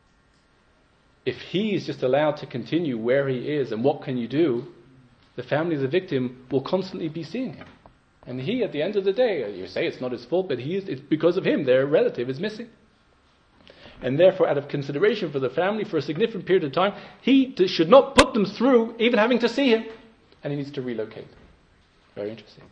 if he is just allowed to continue where he is, and what can you do, the family of the victim will constantly be seeing him. And he, at the end of the day, you say it's not his fault, but it's because of him, their relative is missing. And therefore, out of consideration for the family for a significant period of time, he should not put them through even having to see him. And he needs to relocate. Very interesting.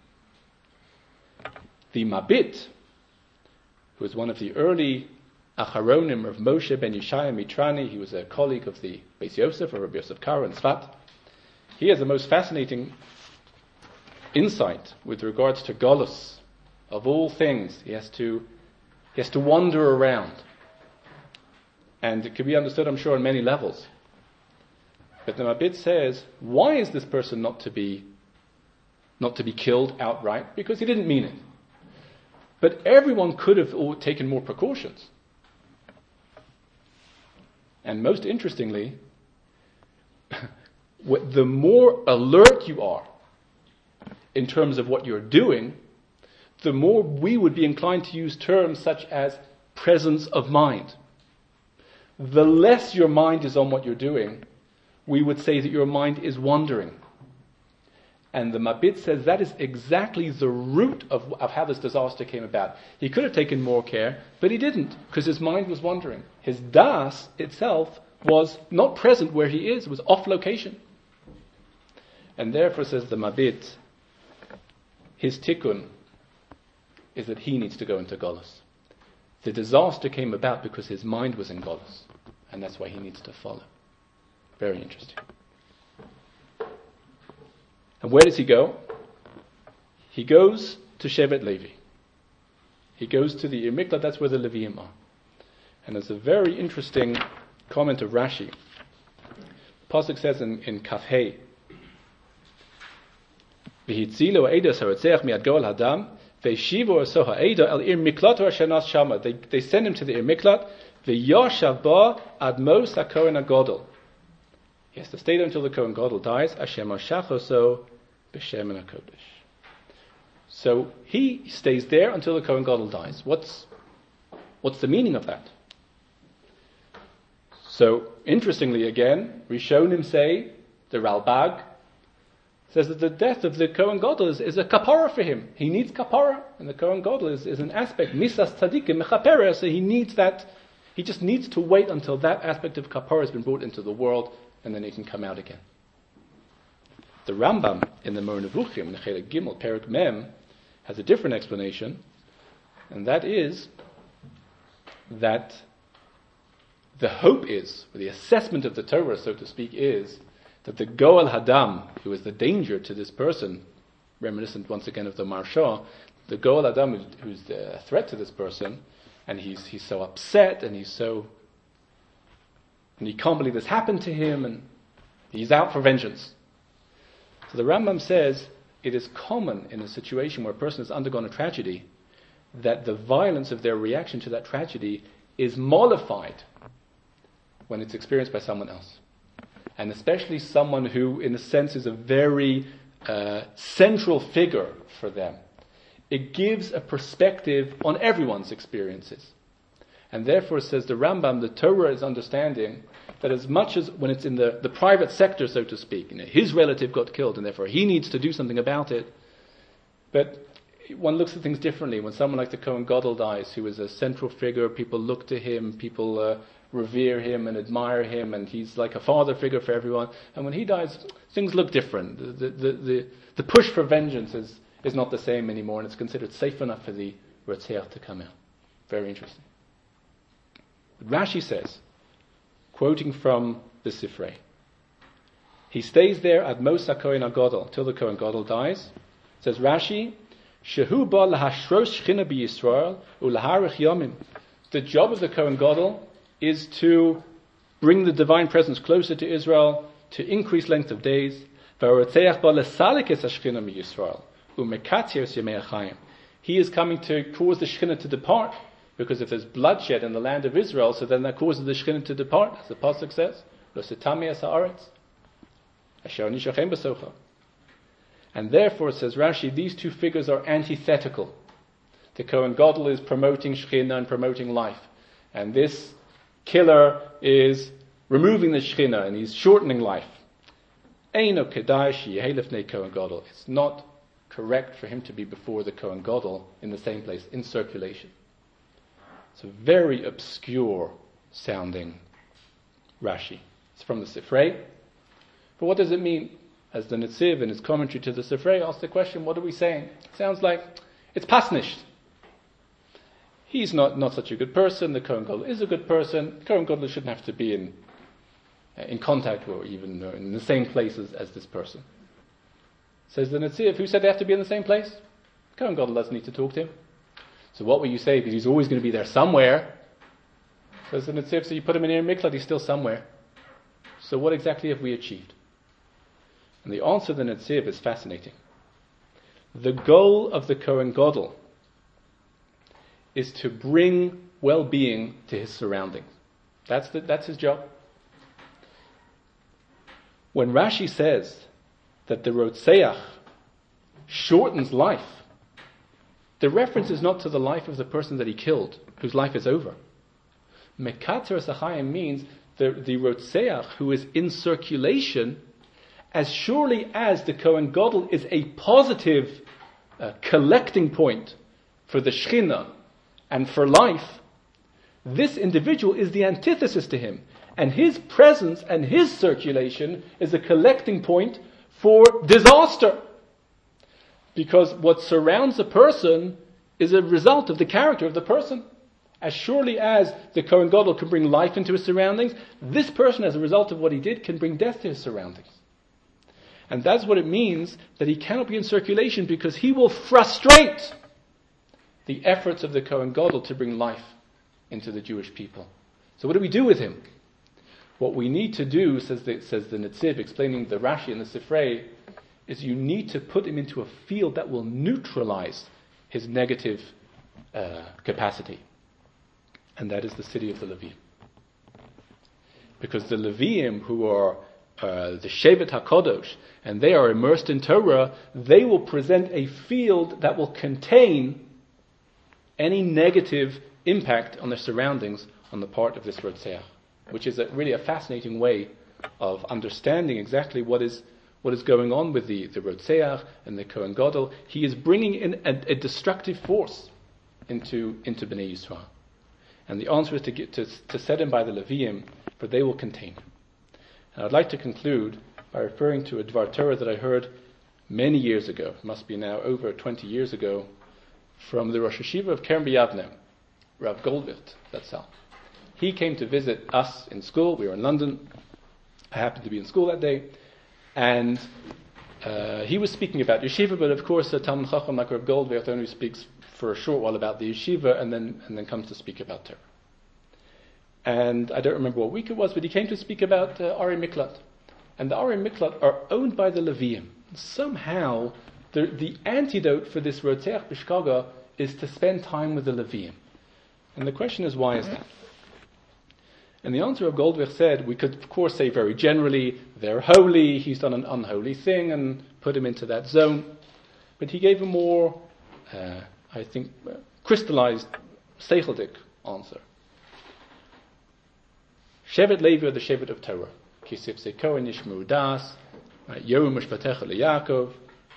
The Mabit, who was one of the early Acharonim of Moshe ben Yeshaya Mitrani, he was a colleague of the Beis Yosef, or Rabbi Yosef Karo in Tzfat. He has the most fascinating insight with regards to Golus. Of all things, he has to wander around. And it can be understood, I'm sure, on many levels. But the Mabit says, why is this person not to be killed outright? Because he didn't mean it. But everyone could have taken more precautions. And most interestingly, the more alert you are in terms of what you're doing, the more we would be inclined to use terms such as presence of mind. The less your mind is on what you're doing, we would say that your mind is wandering. And the Mabit says that is exactly the root of how this disaster came about. He could have taken more care, but he didn't, because his mind was wandering. His das itself was not present where he is, it was off location. And therefore, says the Mabit, his tikkun is that he needs to go into Golus. The disaster came about because his mind was in Golus, and that's why he needs to follow. Very interesting. And where does he go? He goes to Shevet Levi. He goes to the Ir Miklat, that's where the Leviim are. And there's a very interesting comment of Rashi. Pasuk says in Kaf Hei, V'hitzilo eidos haratzeach miad goel hadam, ve'shivu oso ha'edo el Ir Miklat ha'shanas shama. They send him to the Ir Miklat, ve'yashav ba ad mos ha'kohen ha'godol. He has to stay there until the Kohen Gadol dies. Hashem Ashachoso b'Shem HaKodesh. So he stays there until the Kohen Gadol dies. What's the meaning of that? So interestingly, again, Rishonim say the Ralbag says that the death of the Kohen Gadol is a kapara for him. He needs kapara, and the Kohen Gadol is an aspect misas tzadikim mechapera. So he needs that. He just needs to wait until that aspect of kapara has been brought into the world, and then he can come out again. The Rambam in the Moreh Nevuchim, in the Chelik Gimel, Perek Mem, has a different explanation, and that is that the hope is, or the assessment of the Torah, so to speak, is that the Goel Hadam, who is the danger to this person, reminiscent once again of the Marsha, the Goel Hadam who's the threat to this person, and he's so upset, and he can't believe this happened to him, and he's out for vengeance. So the Rambam says it is common in a situation where a person has undergone a tragedy that the violence of their reaction to that tragedy is mollified when it's experienced by someone else. And especially someone who, in a sense, is a very central figure for them. It gives a perspective on everyone's experiences. And therefore, says the Rambam, the Torah is understanding that as much as when it's in the private sector, so to speak, his relative got killed and therefore he needs to do something about it. But one looks at things differently. When someone like the Kohen Gadol dies, who is a central figure, people look to him, people revere him and admire him, and he's like a father figure for everyone. And when he dies, things look different. The push for vengeance is not the same anymore, and it's considered safe enough for the Ratzeach to come out. Very interesting. Rashi says, quoting from the Sifrei, he stays there ad mos HaKohen HaGadol till the Kohen Gadol dies. Says Rashi, Shehu ba lahashros shchina b'Yisrael u'laharich yomim. The job of the Kohen Gadol is to bring the divine presence closer to Israel, to increase length of days. V'aratzeach ba lesalik es hashchina b'Yisrael u'mekatzer es yemei hachayim. He is coming to cause the Shekhinah to depart. Because if there's bloodshed in the land of Israel, so then that causes the Shekhinah to depart, as the Pasuk says, Lo sitami es haaretz, asher ani shochem b'socha. And therefore, says Rashi, these two figures are antithetical. The Kohen Gadol is promoting Shekhinah and promoting life. And this killer is removing the Shekhinah and he's shortening life. Eino kedai sheyeh lifnei Kohen Gadol. It's not correct for him to be before the Kohen Gadol in the same place, in circulation. It's a very obscure sounding Rashi. It's from the Sifrei. But what does it mean? As the Netziv in his commentary to the Sifrei asks the question, what are we saying? It sounds like it's pasnished. He's not such a good person. The Kohen Gadol is a good person. The Kohen Gadol shouldn't have to be in contact or even in the same place as this person. Says the Netziv, who said they have to be in the same place? The Kohen Gadol doesn't need to talk to him. So what will you say? Because he's always going to be there somewhere. Says the Netziv, so you put him in Ir Miklat, he's still somewhere. So what exactly have we achieved? And the answer of the Netziv is fascinating. The goal of the Kohen Gadol is to bring well-being to his surroundings. That's his job. When Rashi says that the Rotseach shortens life, the reference is not to the life of the person that he killed, whose life is over. Mekater Sachayim means the Rotseach who is in circulation, as surely as the Kohen Gadol is a positive collecting point for the Shechina and for life, this individual is the antithesis to him. And his presence and his circulation is a collecting point for disaster. Because what surrounds a person is a result of the character of the person. As surely as the Kohen Gadol can bring life into his surroundings, this person, as a result of what he did, can bring death to his surroundings. And that's what it means that he cannot be in circulation, because he will frustrate the efforts of the Kohen Gadol to bring life into the Jewish people. So what do we do with him? What we need to do, says the Netziv, explaining the Rashi and the Sifrei, is you need to put him into a field that will neutralize his negative capacity. And that is the city of the Leviim. Because the Leviim, who are the Shevet HaKadosh, and they are immersed in Torah, they will present a field that will contain any negative impact on their surroundings on the part of this Rotseach, which is really a fascinating way of understanding exactly what is going on with the Rotseach and the Kohen Gadol. He is bringing in a destructive force into Bnei Yisrael. And the answer is to set him by the Leviim, for they will contain. And I'd like to conclude by referring to a Dvar Torah that I heard many years ago, it must be now over 20 years ago, from the Rosh Hashiva of Kerem B'Yavne, Rav Goldwicht, Zatzal. He came to visit us in school. We were in London. I happened to be in school that day. And he was speaking about yeshiva, but of course, Talmud Chacham like Rav Goldwicht only speaks for a short while about the yeshiva and then comes to speak about Torah. And I don't remember what week it was, but he came to speak about Ari Miklat. And the Ari Miklat are owned by the Leviim. Somehow, the antidote for this Rotzeach Bishkaga is to spend time with the Leviim. And the question is, why is that? And the answer of Goldwicht said, we could of course say very generally, they're holy, he's done an unholy thing, and put him into that zone. But he gave a more, crystallized, seichelic answer. Shevet Levi are the Shevet of Torah. Kisif Seko and Yishmu Das, Yoru Mishpatecha LeYaakov.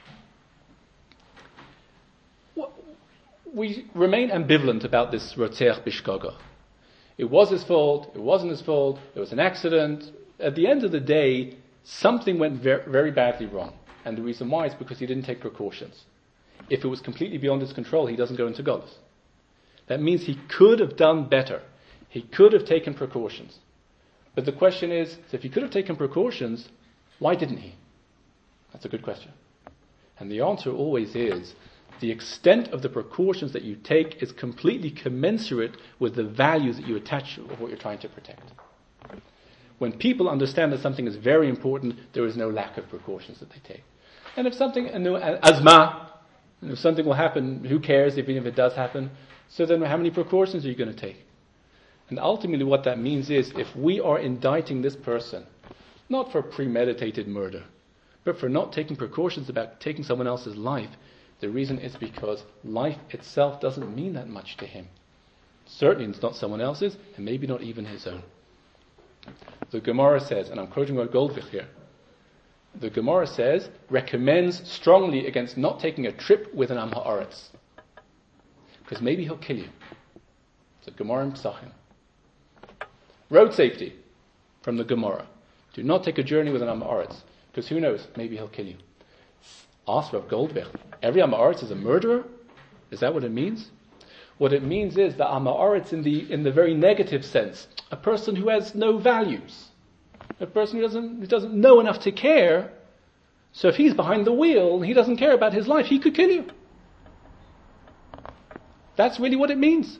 We remain ambivalent about this Rotzeach Bishkaga. It was his fault, it wasn't his fault, it was an accident. At the end of the day, something went very badly wrong. And the reason why is because he didn't take precautions. If it was completely beyond his control, he doesn't go into Golus. That means he could have done better. He could have taken precautions. But the question is, so if he could have taken precautions, why didn't he? That's a good question. And the answer always is, the extent of the precautions that you take is completely commensurate with the values that you attach to what you're trying to protect. When people understand that something is very important, there is no lack of precautions that they take. And if something, if something will happen, who cares, even if it does happen? So then how many precautions are you going to take? And ultimately what that means is, if we are indicting this person, not for premeditated murder, but for not taking precautions about taking someone else's life, the reason is because life itself doesn't mean that much to him. Certainly it's not someone else's, and maybe not even his own. The Gemara says, and I'm quoting Rav Goldwicht here, the Gemara says, recommends strongly against not taking a trip with an Am Ha'aretz. Because maybe he'll kill you. It's a Gemara in Pesachim. Road safety, from the Gemara. Do not take a journey with an Am Ha'aretz, because who knows, maybe he'll kill you. Ask Rav Goldwicht, every Am Ha'aretz is a murderer? Is that what it means? What it means is the Am Ha'aretz in the very negative sense, a person who has no values, a person who doesn't know enough to care. So if he's behind the wheel and he doesn't care about his life, he could kill you. That's really what it means.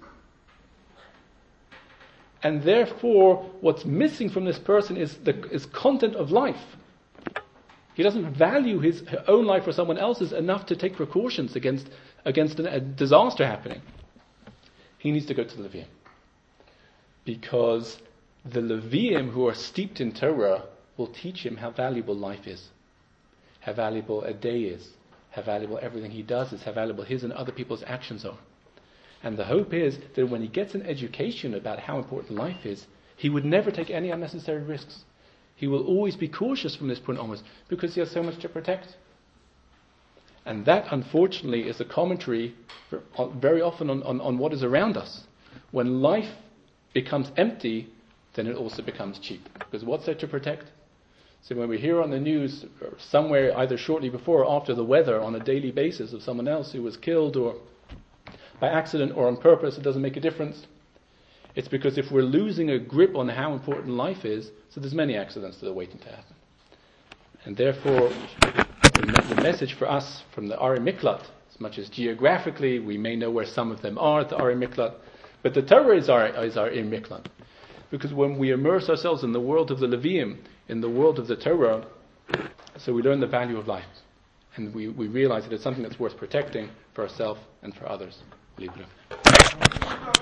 And therefore, what's missing from this person is content of life. He doesn't value his own life or someone else's enough to take precautions against a disaster happening. He needs to go to the Leviim. Because the Leviim who are steeped in Torah, will teach him how valuable life is, how valuable a day is, how valuable everything he does is, how valuable his and other people's actions are. And the hope is that when he gets an education about how important life is, he would never take any unnecessary risks. He will always be cautious from this point onwards because he has so much to protect. And that, unfortunately, is a commentary very often on what is around us. When life becomes empty, then it also becomes cheap. Because what's there to protect? So when we hear on the news somewhere either shortly before or after the weather on a daily basis of someone else who was killed or by accident or on purpose, it doesn't make a difference. It's because if we're losing a grip on how important life is, so there's many accidents that are waiting to happen. And therefore, the message for us from the Ari Miklat, as much as geographically we may know where some of them are, the Ari Miklat, but the Torah is our Ari Miklat. Because when we immerse ourselves in the world of the Levium, in the world of the Torah, so we learn the value of life. And we realize that it's something that's worth protecting for ourselves and for others. Leave it up.